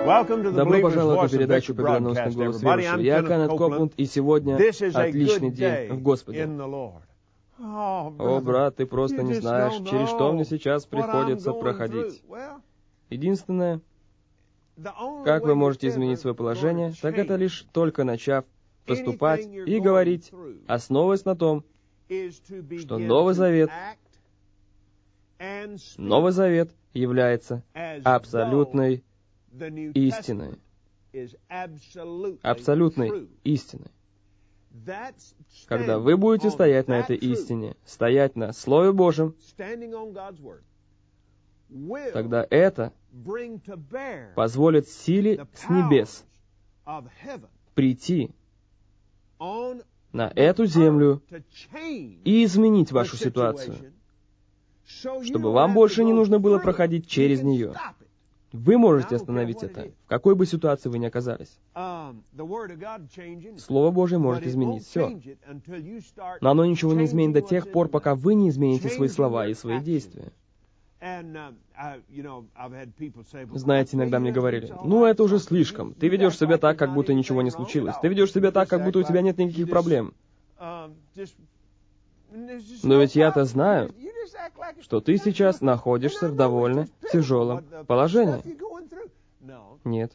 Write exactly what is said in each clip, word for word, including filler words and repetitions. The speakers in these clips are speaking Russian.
Добро пожаловать на передачу «Победоносный голос верующего». Я Кеннет Копланд, и сегодня отличный день в Господе. О, брат, ты просто не знаешь, через что мне сейчас приходится проходить. Единственное, как вы можете изменить свое положение, так это лишь только начав поступать и говорить, основываясь на том, что Новый Завет, Новый Завет является абсолютной истиной. Абсолютной истиной. Когда вы будете стоять на этой истине, стоять на Слове Божьем, тогда это позволит силе с небес прийти на эту землю и изменить вашу ситуацию, чтобы вам больше не нужно было проходить через нее. Вы можете остановить это, в какой бы ситуации вы ни оказались. Слово Божье может изменить все. Но оно ничего не изменит до тех пор, пока вы не измените свои слова и свои действия. Знаете, иногда мне говорили, ну это уже слишком. Ты ведешь себя так, как будто ничего не случилось. Ты ведешь себя так, как будто у тебя нет никаких проблем. Но ведь я-то знаю, что ты сейчас находишься в довольно тяжелом положении. Нет.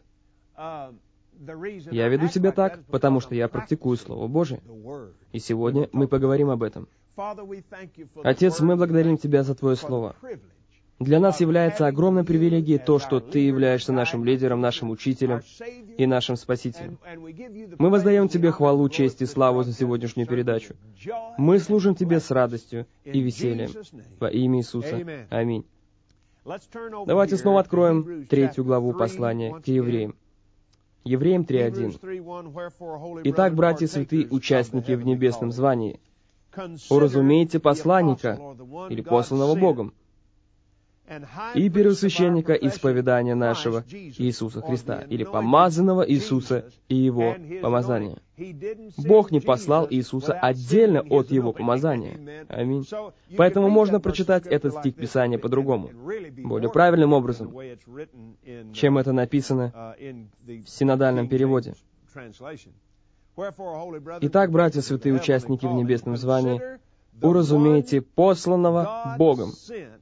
Я веду себя так, потому что я практикую Слово Божие. И сегодня мы поговорим об этом. Отец, мы благодарим Тебя за Твое Слово. Для нас является огромной привилегией то, что Ты являешься нашим лидером, нашим учителем и нашим Спасителем. Мы воздаем Тебе хвалу, честь и славу за сегодняшнюю передачу. Мы служим Тебе с радостью и весельем. Во имя Иисуса. Аминь. Давайте снова откроем третью главу послания к евреям. Евреям три один. Итак, братья святые, участники в небесном звании, уразумейте посланника или посланного Богом, и первосвященника исповедания нашего Иисуса Христа, или помазанного Иисуса и Его помазания. Бог не послал Иисуса отдельно от Его помазания. Аминь. Поэтому можно прочитать этот стих Писания по-другому, более правильным образом, чем это написано в синодальном переводе. Итак, братья святые, участники в небесном звании, уразумейте посланного Богом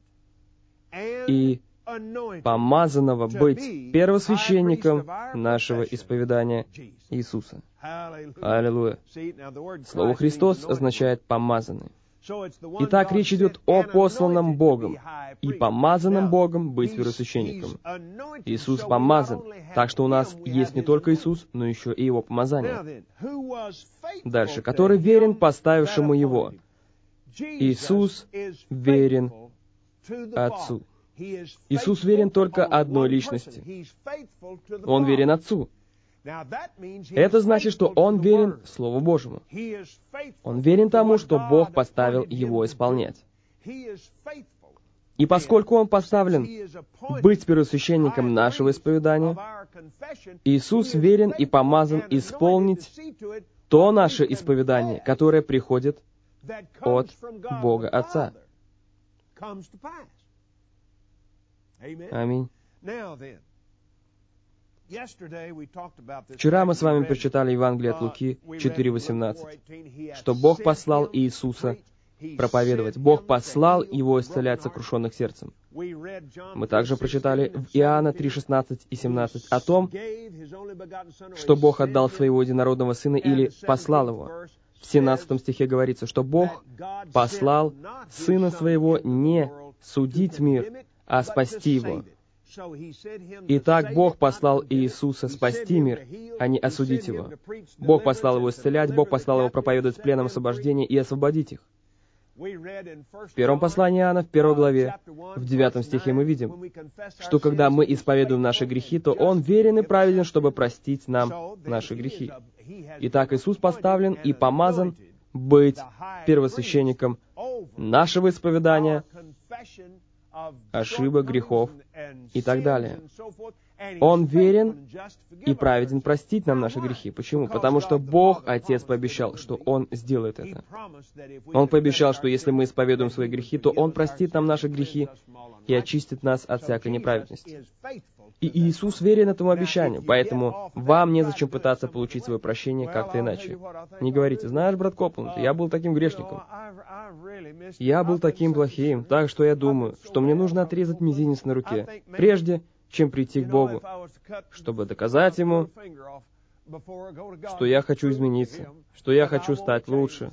и помазанного быть первосвященником нашего исповедания Иисуса. Аллилуйя. Слово «Христос» означает «помазанный». Итак, речь идет о посланном Богом и помазанном Богом быть первосвященником. Иисус помазан, так что у нас есть не только Иисус, но еще и Его помазание. Дальше. Который верен поставившему Его. Иисус верен Отцу. Иисус верен только одной личности. Он верен Отцу. Это значит, что Он верен Слову Божьему. Он верен тому, что Бог поставил Его исполнять. И поскольку Он поставлен быть первосвященником нашего исповедания, Иисус верен и помазан исполнить то наше исповедание, которое приходит от Бога Отца. Аминь. Вчера мы с вами прочитали Евангелие от Луки четыре восемнадцать, что Бог послал Иисуса проповедовать. Бог послал Его исцелять сокрушенных сердцем. Мы также прочитали в Иоанна три шестнадцать и семнадцать о том, что Бог отдал Своего единородного Сына или послал Его. В семнадцатом стихе говорится, что Бог послал Сына Своего не судить мир, а спасти его. Итак, Бог послал Иисуса спасти мир, а не осудить его. Бог послал Его исцелять, Бог послал Его проповедовать пленам освобождения и освободить их. В первом послании Иоанна, в первой главе, в девятом стихе мы видим, что когда мы исповедуем наши грехи, то Он верен и праведен, чтобы простить нам наши грехи. Итак, Иисус поставлен и помазан быть первосвященником нашего исповедания, ошибок, грехов и так далее. Он верен и праведен простить нам наши грехи. Почему? Потому что Бог, Отец, пообещал, что Он сделает это. Он пообещал, что если мы исповедуем свои грехи, то Он простит нам наши грехи и очистит нас от всякой неправедности. И Иисус верен этому обещанию, поэтому вам незачем пытаться получить свое прощение как-то иначе. Не говорите: знаешь, брат Копланд, я был таким грешником. Я был таким плохим, так что я думаю, что мне нужно отрезать мизинец на руке, прежде чем прийти к Богу, чтобы доказать Ему, что я хочу измениться, что я хочу стать лучше.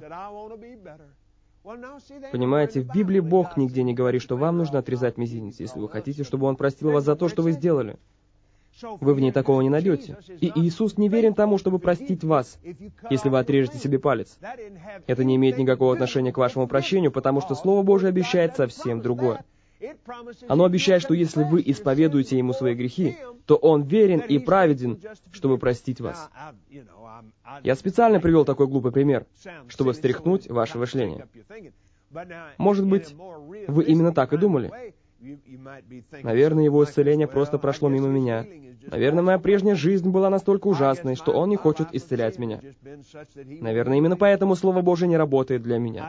Понимаете, в Библии Бог нигде не говорит, что вам нужно отрезать мизинец, если вы хотите, чтобы Он простил вас за то, что вы сделали. Вы в ней такого не найдете. И Иисус не верен тому, чтобы простить вас, если вы отрежете себе палец. Это не имеет никакого отношения к вашему прощению, потому что Слово Божие обещает совсем другое. Оно обещает, что если вы исповедуете Ему свои грехи, то Он верен и праведен, чтобы простить вас. Я специально привел такой глупый пример, чтобы встряхнуть ваше мышление. Может быть, вы именно так и думали. Наверное, Его исцеление просто прошло мимо меня. Наверное, моя прежняя жизнь была настолько ужасной, что Он не хочет исцелять меня. Наверное, именно поэтому Слово Божие не работает для меня.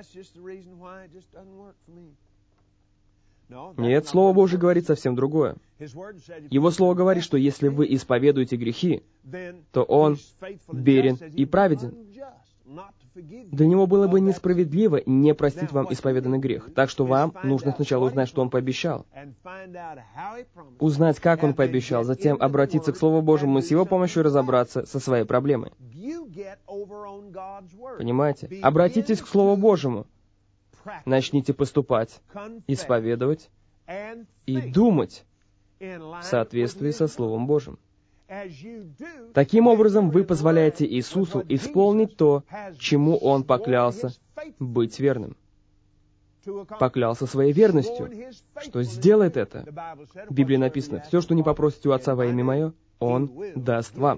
Нет, Слово Божие говорит совсем другое. Его Слово говорит, что если вы исповедуете грехи, то Он верен и праведен. Для Него было бы несправедливо не простить вам исповеданный грех. Так что вам нужно сначала узнать, что Он пообещал. Узнать, как Он пообещал, затем обратиться к Слову Божьему и с Его помощью разобраться со своей проблемой. Понимаете? Обратитесь к Слову Божьему. Начните поступать, исповедовать и думать в соответствии со Словом Божьим. Таким образом, вы позволяете Иисусу исполнить то, чему Он поклялся быть верным. Поклялся своей верностью, что сделает это. В Библии написано: «Все, что не попросите у Отца во имя Мое, Он даст вам».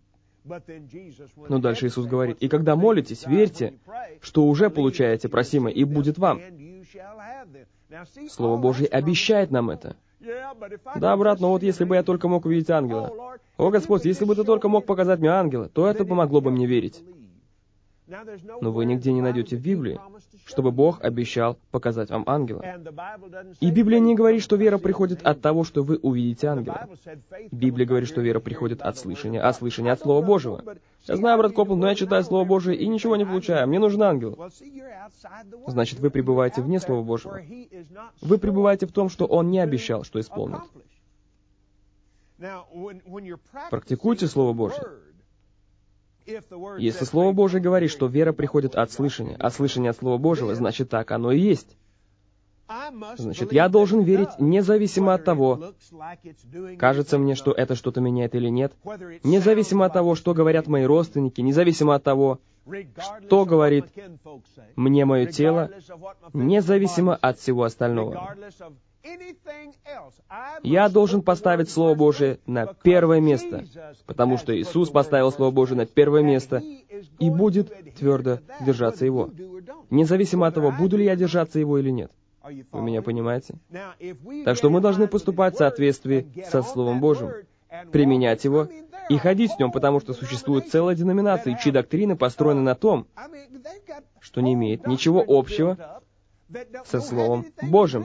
Но дальше Иисус говорит: «И когда молитесь, верьте, что уже получаете просимое, и будет вам». Слово Божье обещает нам это. Да, брат, но вот если бы я только мог увидеть ангела. О, Господь, если бы Ты только мог показать мне ангела, то это помогло бы мне верить. Но вы нигде не найдете в Библии, чтобы Бог обещал показать вам ангела. И Библия не говорит, что вера приходит от того, что вы увидите ангела. Библия говорит, что вера приходит от слышания, а слышание от Слова Божьего. Я знаю, брат Копланд, но я читаю Слово Божие и ничего не получаю. Мне нужен ангел. Значит, вы пребываете вне Слова Божьего. Вы пребываете в том, что Он не обещал, что исполнит. Практикуйте Слово Божье. Если Слово Божие говорит, что вера приходит от слышания, а слышание от Слова Божьего, значит, так оно и есть. Значит, я должен верить независимо от того, кажется мне, что это что-то меняет или нет, независимо от того, что говорят мои родственники, независимо от того, что говорит мне мое тело, независимо от всего остального. Я должен поставить Слово Божие на первое место, потому что Иисус поставил Слово Божие на первое место и будет твердо держаться Его, независимо от того, буду ли я держаться Его или нет. Вы меня понимаете? Так что мы должны поступать в соответствии со Словом Божьим, применять его и ходить в нем, потому что существует целая деноминация, чьи доктрины построены на том, что не имеет ничего общего со Словом Божьим.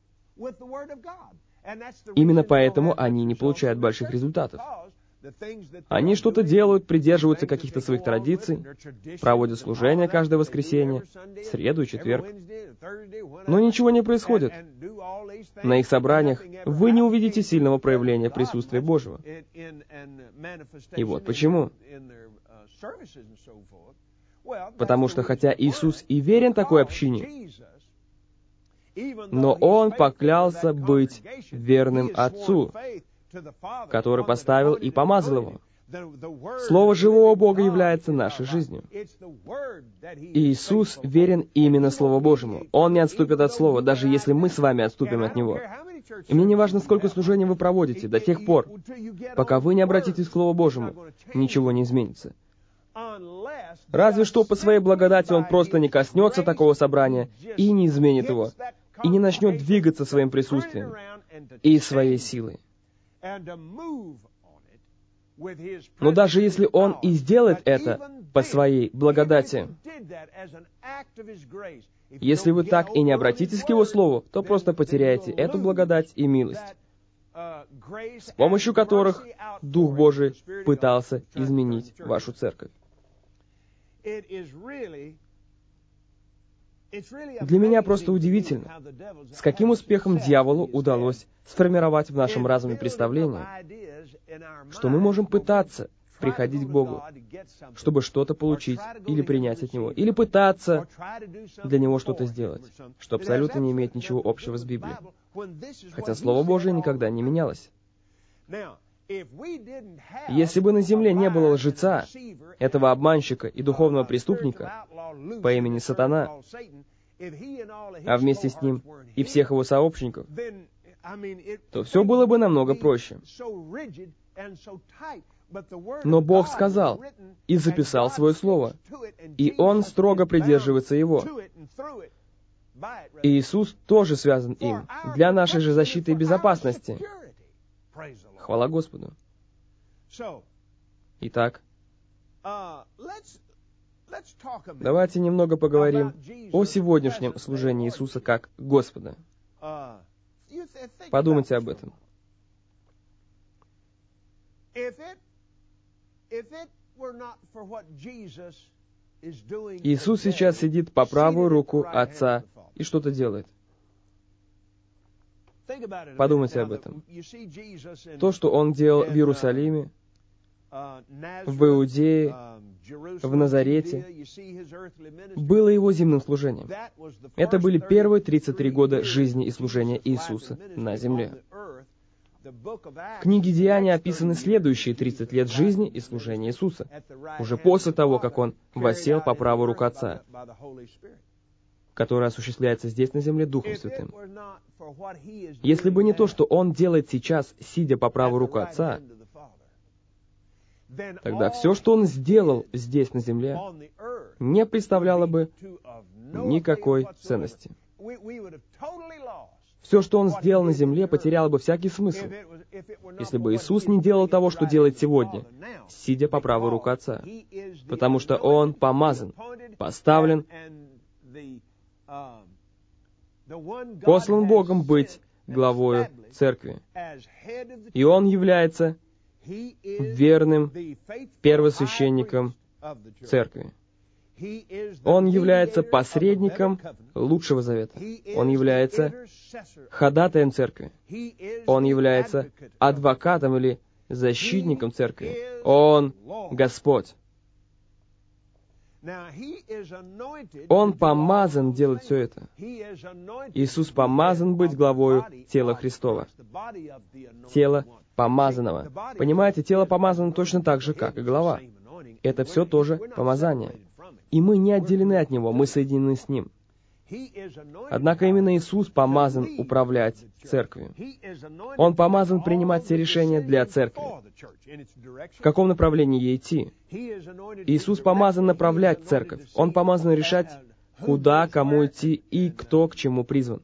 Именно поэтому они не получают больших результатов. Они что-то делают, придерживаются каких-то своих традиций, проводят служения каждое воскресенье, среду и четверг. Но ничего не происходит. На их собраниях вы не увидите сильного проявления присутствия Божьего. И вот почему. Потому что хотя Иисус и верен такой общине, но Он поклялся быть верным Отцу, который поставил и помазал Его. Слово живого Бога является нашей жизнью. И Иисус верен именно Слову Божьему. Он не отступит от Слова, даже если мы с вами отступим от Него. И мне не важно, сколько служений вы проводите, до тех пор, пока вы не обратитесь к Слову Божьему, ничего не изменится. Разве что по своей благодати Он просто не коснется такого собрания и не изменит его, и не начнет двигаться своим присутствием и своей силой. Но даже если Он и сделает это по своей благодати, Если вы так и не обратитесь к Его Слову, то просто потеряете эту благодать и милость, с помощью которых Дух Божий пытался изменить вашу церковь. Для меня просто удивительно, с каким успехом дьяволу удалось сформировать в нашем разуме представление, что мы можем пытаться приходить к Богу, чтобы что-то получить или принять от Него, или пытаться для Него что-то сделать, что абсолютно не имеет ничего общего с Библией, хотя Слово Божие никогда не менялось. Если бы на земле не было лжеца, этого обманщика и духовного преступника по имени Сатана, а вместе с ним и всех его сообщников, то все было бы намного проще. Но Бог сказал и записал Свое Слово, и Он строго придерживается его. И Иисус тоже связан им, для нашей же защиты и безопасности. Хвала Господу. Итак, давайте немного поговорим о сегодняшнем служении Иисуса как Господа. Подумайте об этом. Иисус сейчас сидит по правую руку Отца и что-то делает. Подумайте об этом. То, что Он делал в Иерусалиме, в Иудее, в Назарете, было Его земным служением. Это были первые тридцать три года жизни и служения Иисуса на земле. В книге Деяний описаны следующие тридцать лет жизни и служения Иисуса, уже после того, как Он воссел по правую руку Отца, которое осуществляется здесь на земле Духом Святым. Если бы не то, что Он делает сейчас, сидя по правую руку Отца, тогда все, что Он сделал здесь на земле, не представляло бы никакой ценности. Все, что Он сделал на земле, потеряло бы всякий смысл, если бы Иисус не делал того, что делает сегодня, сидя по правую руку Отца, потому что Он помазан, поставлен, послан Богом быть главою церкви. И Он является верным первосвященником церкви. Он является посредником лучшего завета. Он является ходатаем церкви. Он является адвокатом или защитником церкви. Он Господь. Он помазан делать все это. Иисус помазан быть главою тела Христова. Тело помазанного. Понимаете, тело помазано точно так же, как и голова. Это все тоже помазание. И мы не отделены от Него, мы соединены с Ним. Однако именно Иисус помазан управлять церковью. Он помазан принимать все решения для церкви. В каком направлении ей идти? Иисус помазан направлять церковь. Он помазан решать, куда, кому идти и кто к чему призван.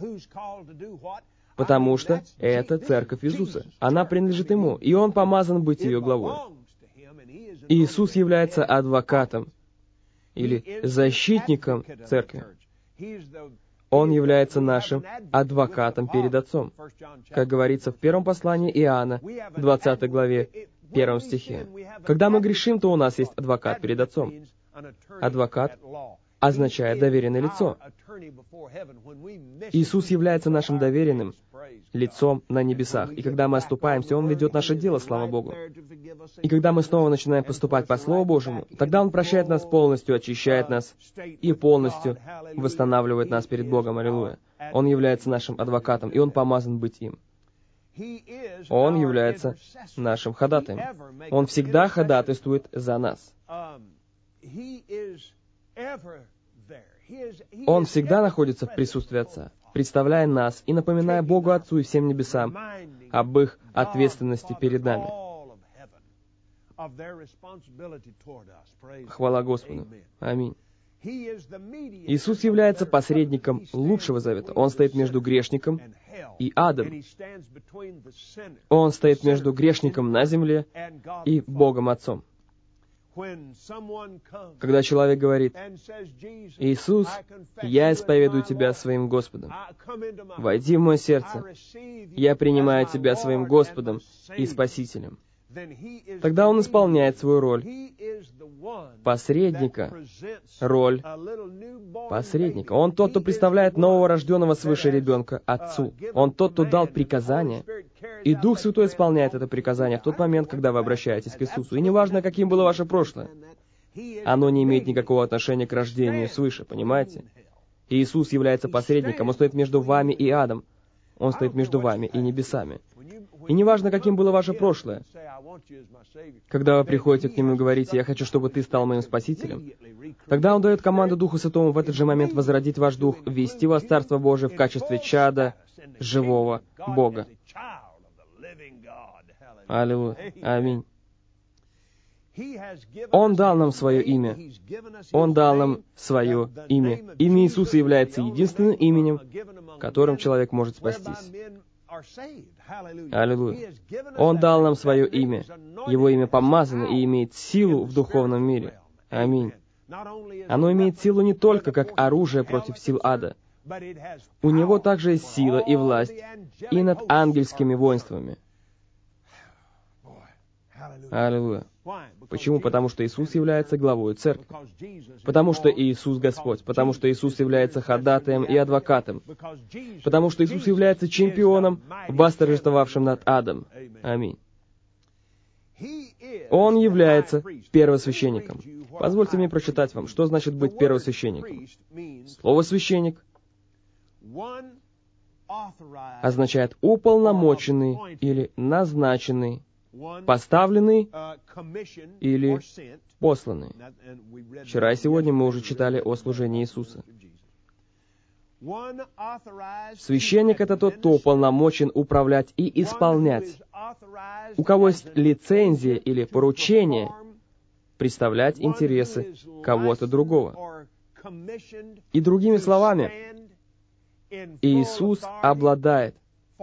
Потому что это церковь Иисуса. Она принадлежит Ему, и Он помазан быть ее главой. Иисус является адвокатом или защитником церкви. Он является нашим адвокатом перед Отцом. Как говорится в первом послании Иоанна, двадцатой главе, первом стихе. Когда мы грешим, то у нас есть адвокат перед Отцом. Адвокат означает доверенное лицо. Иисус является нашим доверенным лицом на небесах. И когда мы оступаемся, Он ведет наше дело, слава Богу. И когда мы снова начинаем поступать по Слову Божьему, тогда Он прощает нас полностью, очищает нас и полностью восстанавливает нас перед Богом. Аллилуйя. Он является нашим адвокатом, и Он помазан быть им. Он является нашим ходатаем. Он всегда ходатайствует за нас. Он всегда находится в присутствии Отца, представляя нас и напоминая Богу Отцу и всем небесам об их ответственности перед нами. Хвала Господу. Аминь. Иисус является посредником лучшего завета. Он стоит между грешником и адом. Он стоит между грешником на земле и Богом Отцом. Когда человек говорит: «Иисус, я исповедую Тебя своим Господом. Войди в мое сердце. Я принимаю Тебя своим Господом и Спасителем». Тогда он исполняет свою роль посредника, роль посредника. Он тот, кто представляет нового рожденного свыше ребенка Отцу. Он тот, кто дал приказание, и Дух Святой исполняет это приказание в тот момент, когда вы обращаетесь к Иисусу. И неважно, каким было ваше прошлое, оно не имеет никакого отношения к рождению свыше, понимаете? И Иисус является посредником, Он стоит между вами и адом. Он стоит между вами и небесами. И неважно, каким было ваше прошлое, когда вы приходите к Нему и говорите: «Я хочу, чтобы Ты стал моим Спасителем», тогда Он дает команду Духу Святому в этот же момент возродить ваш дух, ввести вас в Царство Божие в качестве чада живого Бога. Аллилуйя. Аминь. Он дал нам свое имя. Он дал нам свое имя. Имя Иисуса является единственным именем, которым человек может спастись. Аллилуйя. Он дал нам свое имя. Его имя помазано и имеет силу в духовном мире. Аминь. Оно имеет силу не только как оружие против сил ада. У него также есть сила и власть и над ангельскими воинствами. Аллилуйя. Почему? Потому что Иисус является главой церкви. Потому что Иисус Господь. Потому что Иисус является ходатаем и адвокатом. Потому что Иисус является чемпионом, восторжествовавшим над адом. Аминь. Он является первосвященником. Позвольте мне прочитать вам, что значит быть первосвященником. Слово «священник» означает уполномоченный или назначенный, поставленный или посланный. Вчера и сегодня мы уже читали о служении Иисуса. Священник — это тот, кто уполномочен управлять и исполнять, у кого есть лицензия или поручение представлять интересы кого-то другого. И другими словами, Иисус обладает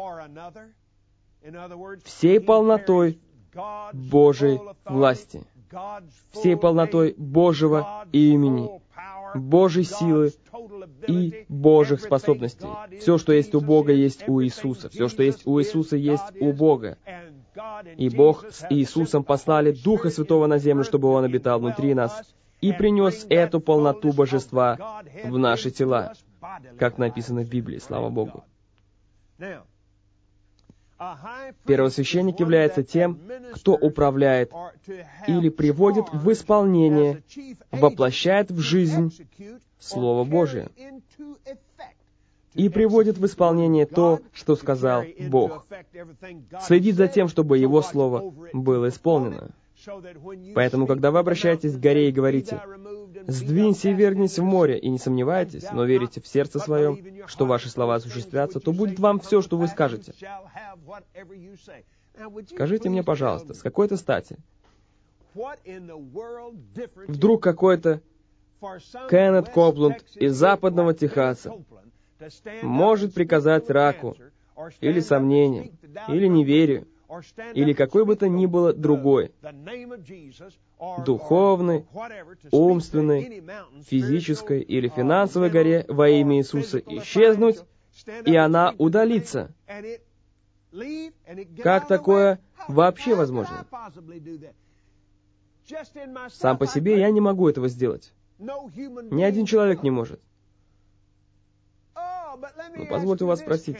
всей полнотой Божьей власти, всей полнотой Божьего имени, Божьей силы и Божьих способностей. Все, что есть у Бога, есть у Иисуса. Все, что есть у Иисуса, есть у Бога. И Бог с Иисусом послали Духа Святого на землю, чтобы Он обитал внутри нас и принес эту полноту божества в наши тела, как написано в Библии, слава Богу. Первосвященник является тем, кто управляет или приводит в исполнение, воплощает в жизнь Слово Божие и приводит в исполнение то, что сказал Бог. Следит за тем, чтобы Его Слово было исполнено. Поэтому, когда вы обращаетесь к горе и говорите: «Сдвинься и вернись в море», и не сомневаетесь, но верите в сердце своем, что ваши слова осуществятся, то будет вам все, что вы скажете. Скажите мне, пожалуйста, с какой-то стати вдруг какой-то Кеннет Копланд из западного Техаса может приказать раку, или сомнениям, или неверию, или какой бы то ни было другой, духовной, умственной, физической или финансовой горе во имя Иисуса исчезнуть, и она удалится? Как такое вообще возможно? Сам по себе я не могу этого сделать. Ни один человек не может. Но позвольте вас спросить,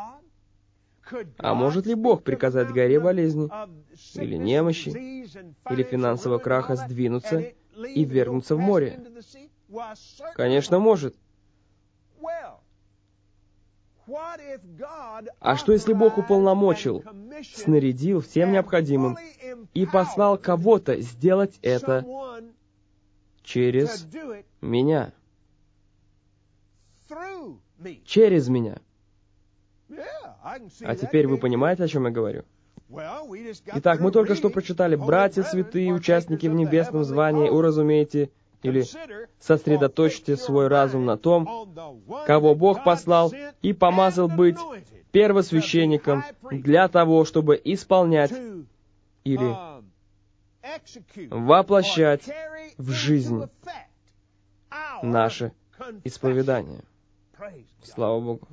а может ли Бог приказать горе болезни, или немощи, или финансового краха сдвинуться и ввергнуться в море? Конечно, может. А что, если Бог уполномочил, снарядил всем необходимым и послал кого-то сделать это через меня? Через меня. А теперь вы понимаете, о чем я говорю? Итак, мы только что прочитали: «Братья святые, участники в небесном звании, уразумейте или сосредоточьте свой разум на том, кого Бог послал и помазал быть первосвященником для того, чтобы исполнять или воплощать в жизнь наше исповедание. Слава Богу.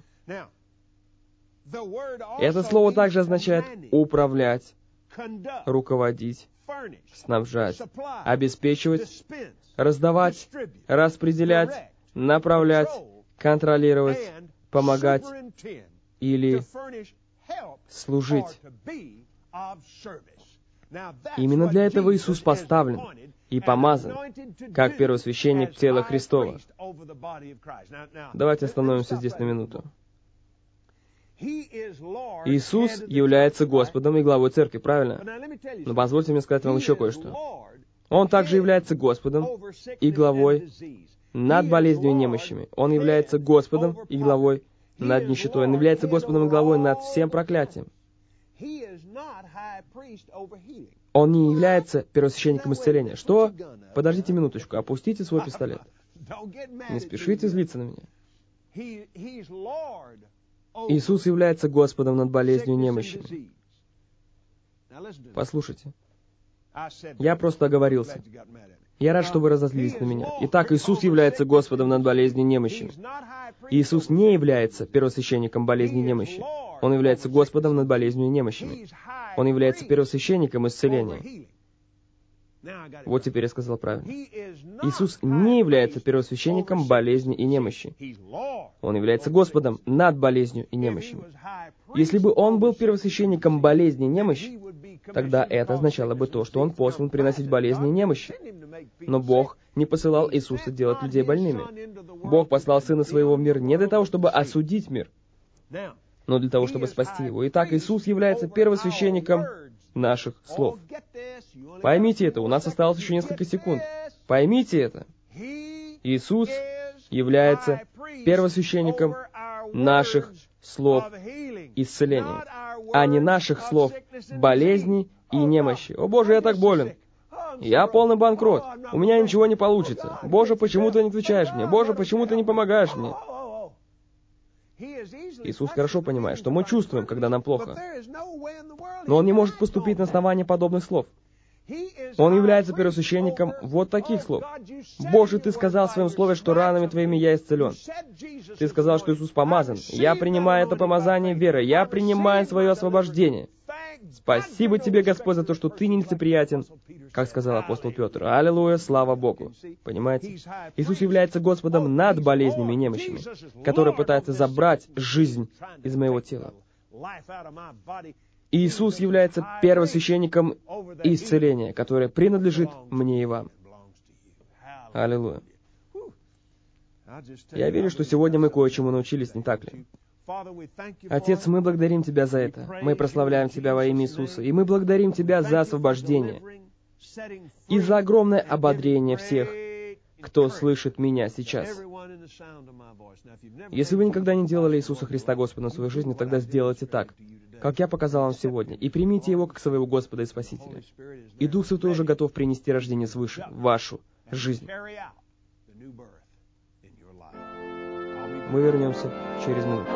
Это слово также означает управлять, руководить, снабжать, обеспечивать, раздавать, распределять, направлять, контролировать, помогать или служить. Именно для этого Иисус поставлен и помазан, как первосвященник тела Христова. Давайте остановимся здесь на минуту. Иисус является Господом и главой церкви, правильно? Но позвольте мне сказать вам еще кое-что. Он также является Господом и главой над болезнью и немощами. Он является Господом и главой над нищетой. Он является Господом и главой над всем проклятием. Он не является первосвященником исцеления. Что? Подождите минуточку, опустите свой пистолет. Не спешите злиться на меня. Иисус является Господом над болезнью и немощами. Послушайте. Я просто оговорился. Я рад, что вы разозлились на меня. Итак, Иисус является Господом над болезнью и немощами. Иисус не является первосвященником болезни и немощи. Он является Господом над болезнью и немощами. Он является первосвященником исцеления. Вот теперь я сказал правильно. Иисус не является первосвященником болезни и немощи. Он является Господом над болезнью и немощами. Если бы Он был первосвященником болезни и немощи, тогда это означало бы то, что Он послан приносить болезни и немощи. Но Бог не посылал Иисуса делать людей больными. Бог послал Сына Своего в мир не для того, чтобы осудить мир, но для того, чтобы спасти его. Итак, Иисус является первосвященником наших слов. Поймите это, у нас осталось еще несколько секунд. Поймите это. Иисус является первосвященником наших слов исцеления, а не наших слов болезни и немощи. О Боже, я так болен. Я полный банкрот. У меня ничего не получится. Боже, почему ты не отвечаешь мне? Боже, почему ты не помогаешь мне? Иисус хорошо понимает, что мы чувствуем, когда нам плохо. Но Он не может поступить на основании подобных слов. Он является первосвященником вот таких слов. «Боже, Ты сказал в Своем Слове, что ранами Твоими я исцелен. Ты сказал, что Иисус помазан. Я принимаю это помазание верой. Я принимаю свое освобождение. Спасибо Тебе, Господь, за то, что Ты нелицеприятен», как сказал апостол Петр. Аллилуйя, слава Богу. Понимаете? Иисус является Господом над болезнями и немощами, который пытается забрать жизнь из моего тела. Иисус является первосвященником исцеления, которое принадлежит мне и вам. Аллилуйя. Я верю, что сегодня мы кое-чему научились, не так ли? Отец, мы благодарим Тебя за это. Мы прославляем Тебя во имя Иисуса. И мы благодарим Тебя за освобождение и за огромное ободрение всех, кто слышит меня сейчас. Если вы никогда не делали Иисуса Христа Господом в своей жизни, тогда сделайте так, как я показал вам сегодня, и примите Его как своего Господа и Спасителя. И Дух Святой уже готов принести рождение свыше в вашу жизнь. Мы вернемся через минуту.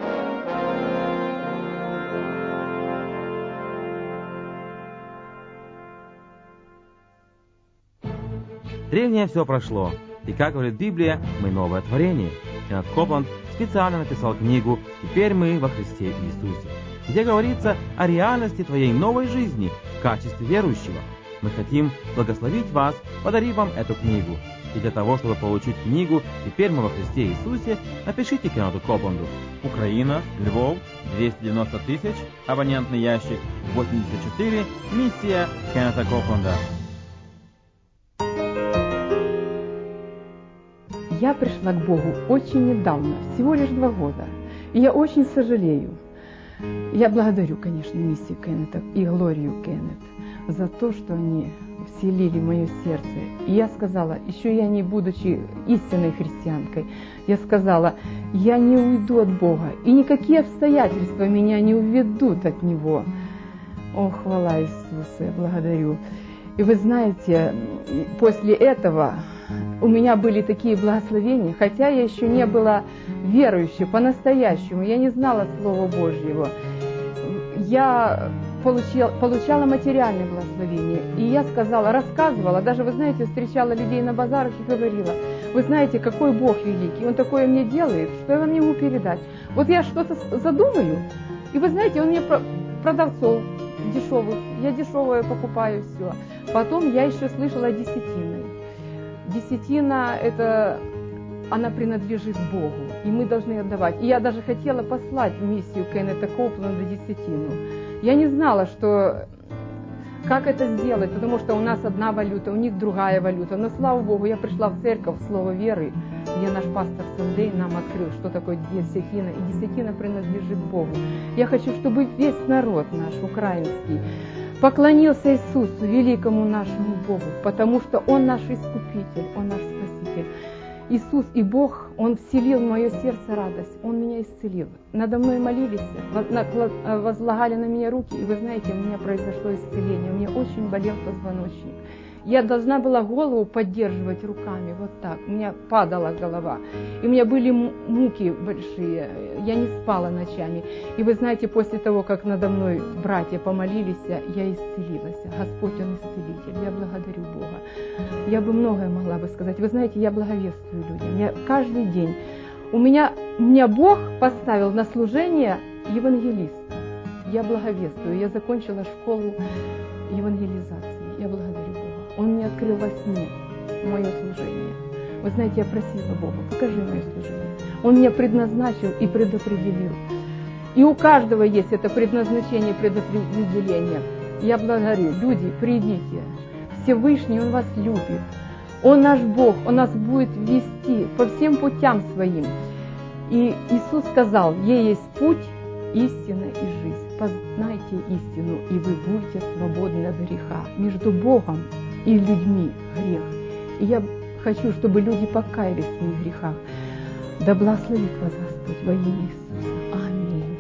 Древнее все прошло, и, как говорит Библия, мы новое творение. Кеннет Копланд специально написал книгу «Теперь мы во Христе Иисусе», где говорится о реальности твоей новой жизни в качестве верующего. Мы хотим благословить вас, подарив вам эту книгу. И для того, чтобы получить книгу «Теперь мы во Христе Иисусе», напишите Кеннету Копланду. Украина, Львов, двести девяносто тысяч, абонентный ящик восемьдесят четыре, миссия Кеннета Копланда. Я пришла к Богу очень недавно, всего лишь два года. И я очень сожалею. Я благодарю, конечно, миссию Кеннета и Глорию Кеннет за то, что они вселили в мое сердце. И я сказала, еще я не будучи истинной христианкой, я сказала, я не уйду от Бога, и никакие обстоятельства меня не уведут от Него. О, хвала Иисусу, я благодарю. И вы знаете, после этого у меня были такие благословения, хотя я еще не была верующей по-настоящему, я не знала Слова Божьего. Я получила, получала материальное благословение. И я сказала, рассказывала, даже, вы знаете, встречала людей на базарах и говорила, вы знаете, какой Бог великий, Он такое мне делает, что я вам не могу передать. Вот я что-то задумаю, и вы знаете, Он мне продавцов дешевых, я дешевое покупаю все. Потом я еще слышала десятиной. Десятина, это, она принадлежит Богу, и мы должны отдавать. И я даже хотела послать в миссию Кеннета Коупленда десятину. Я не знала, что, как это сделать, потому что у нас одна валюта, у них другая валюта. Но, слава Богу, я пришла в церковь, в Слово веры, где наш пастор Сандей нам открыл, что такое десятина, и десятина принадлежит Богу. Я хочу, чтобы весь народ наш, украинский, поклонился Иисусу, великому нашему Богу, потому что Он наш Искупитель, Он наш Спаситель. Иисус и Бог, Он вселил в мое сердце радость, Он меня исцелил. Надо мной молились, возлагали на меня руки, и вы знаете, у меня произошло исцеление, у меня очень болел позвоночник. Я должна была голову поддерживать руками, вот так, у меня падала голова, и у меня были муки большие, я не спала ночами. И вы знаете, после того, как надо мной братья помолились, я исцелилась. Господь, Он исцелитель, я благодарю Бога. Я бы многое могла бы сказать. Вы знаете, я благовествую людям, я каждый день. У меня, меня Бог поставил на служение евангелиста. Я благовествую, я закончила школу евангелизации, я благодарю Бога. Он мне открыл во сне мое служение. Вы знаете, я просила Бога, покажи мое служение. Он меня предназначил и предопределил. И у каждого есть это предназначение, предопределение. Я благодарю. Люди, придите. Всевышний, Он вас любит. Он наш Бог, Он нас будет вести по всем путям своим. И Иисус сказал, ей есть путь, истина и жизнь. Познайте истину, и вы будете свободны от греха. Между Богом и людьми грех. И я хочу, чтобы люди покаялись в своих грехах. Да благословит вас Господь во имя Иисуса. Аминь.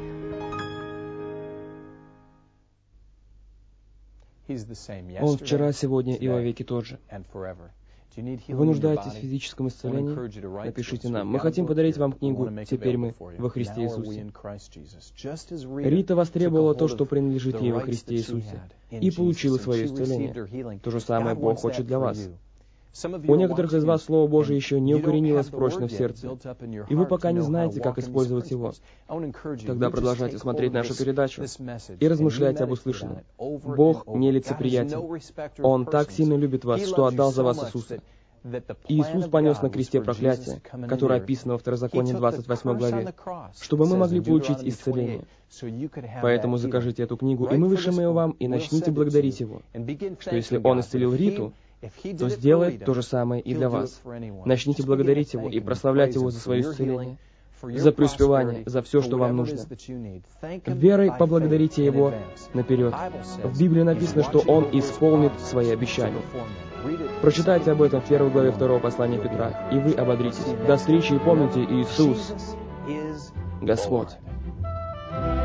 Он вчера, сегодня и во веки тот же. Вы нуждаетесь в физическом исцелении? Напишите нам. Мы хотим подарить вам книгу «Теперь мы во Христе Иисусе». Рита востребовала то, что принадлежит ей во Христе Иисусе, и получила свое исцеление. То же самое Бог хочет для вас. У некоторых из вас Слово Божие еще не укоренилось прочно в сердце, и вы пока не знаете, как использовать его. Тогда продолжайте смотреть нашу передачу и размышляйте об услышанном. Бог нелицеприятен. Он так сильно любит вас, что отдал за вас Иисуса. И Иисус понес на кресте проклятие, которое описано во Второзаконии двадцать восьмой главе, чтобы мы могли получить исцеление. Поэтому закажите эту книгу, и мы вышлем ее вам, и начните благодарить Его, что если Он исцелил Риту, то сделает то же самое и для вас. Начните благодарить Его и прославлять Его за свое исцеление, за преуспевание, за все, что вам нужно. Верой поблагодарите Его наперед. В Библии написано, что Он исполнит свои обещания. Прочитайте об этом в первой главе второго послания Петра, и вы ободритесь. До встречи, и помните, Иисус Господь.